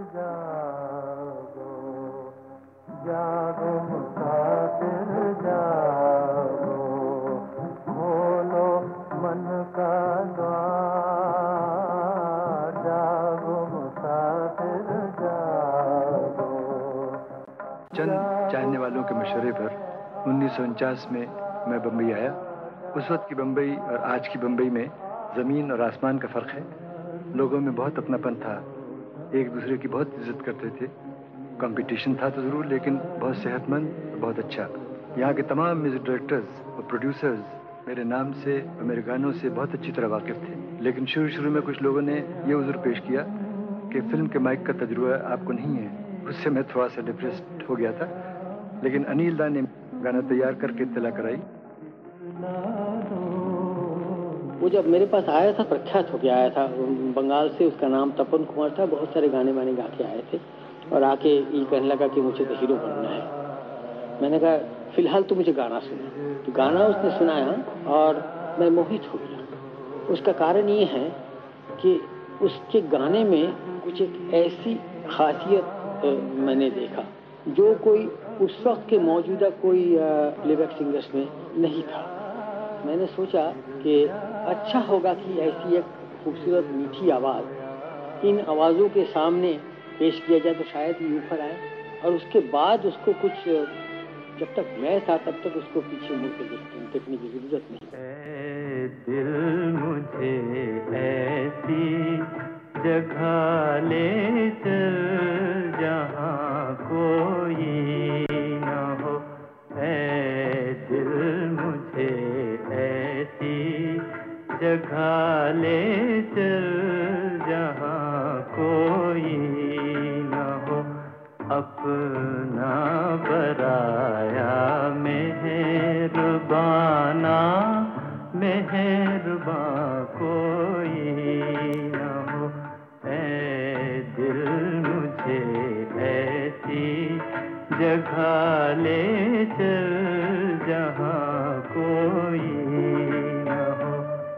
जागो, जागो मुसाफिर जागो, खोलो मन का द्वार, जागो मुसाफिर जागो। चंद चाहने वालों के मशवरे पर 1949 में मैं बम्बई आया। उस वक्त की बम्बई और आज की बम्बई में ज़मीन और आसमान का फ़र्क है। लोगों में बहुत अपनापन था, एक दूसरे की बहुत इज्जत करते थे। कंपटीशन था तो ज़रूर, लेकिन बहुत सेहतमंद और बहुत अच्छा। यहाँ के तमाम म्यूज़िक डायरेक्टर्स और प्रोड्यूसर्स मेरे नाम से और मेरे गानों से बहुत अच्छी तरह वाकिफ़ थे। लेकिन शुरू में कुछ लोगों ने ये उज़्र पेश किया कि फ़िल्म के माइक का तजुर्बा आपको नहीं है। उससे मैं थोड़ा सा डिप्रेस्ड हो गया था, लेकिन अनिल दा ने गाना तैयार करके इत्तला कराई। वो जब मेरे पास आया था, प्रख्यात होके आया था बंगाल से, उसका नाम तपन कुमार था। बहुत सारे गाने वाने गा के आए थे और आके ये कहने लगा कि मुझे तो हीरो बनना है। मैंने कहा फिलहाल तो मुझे गाना सुना। तो गाना उसने सुनाया और मैं मोहित हो गया। उसका कारण ये है कि उसके गाने में कुछ एक ऐसी खासियत मैंने देखा जो कोई उस वक्त के मौजूदा कोई प्लेबैक सिंगर्स में नहीं था। मैंने सोचा कि अच्छा होगा कि ऐसी एक खूबसूरत मीठी आवाज़ इन आवाज़ों के सामने पेश किया जाए तो शायद ये ऊपर आए, और उसके बाद उसको कुछ, जब तक मैं था तब तक उसको पीछे मुड़ के देखने की जरूरत नहीं। दिल मुझे ऐसी जगह ले चल जहाँ कोई न हो, ऐ दिल मुझे ऐसी जगह ले चल जहाँ कोई न हो, अपना बराया मेहरबाना, मेहरबान कोई न हो, ऐ दिल मुझे ऐसी जगह ले चल जहाँ कोई न हो।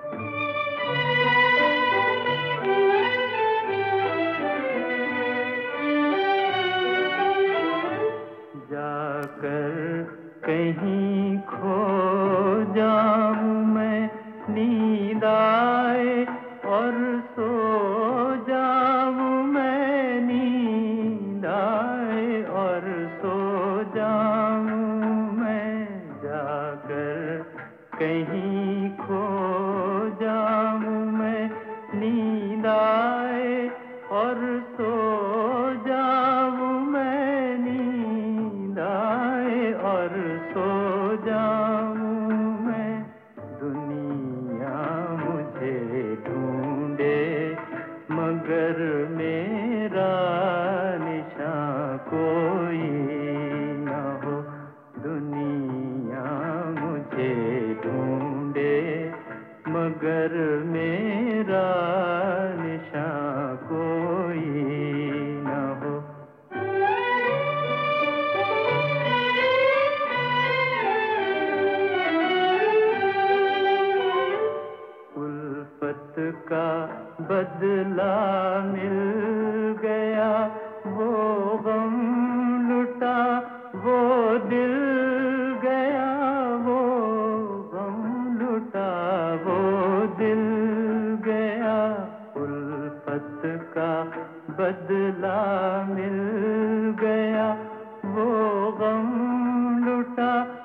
जाकर कहीं खो जाऊं मैं, नींद आए और सो जाऊं मैं, नींद आए और सो जाऊं मैं, जाकर कहीं खो जाऊं मैं, नींद आए और सो जाऊं मैं, नींद आए और सो जाऊं मैं, दुनिया मुझे ढूंढे मगर मेरा निशान कोई न हो, दुनिया मुझे ढूंढे मगर मेरा निशान कोई न हो। उल्फत का बदला मिल गया, वो गम लुटा वो दिल गया, वो गम लुटा वो दिल गया, उल्फत का बदला मिल गया, वो गम लुटा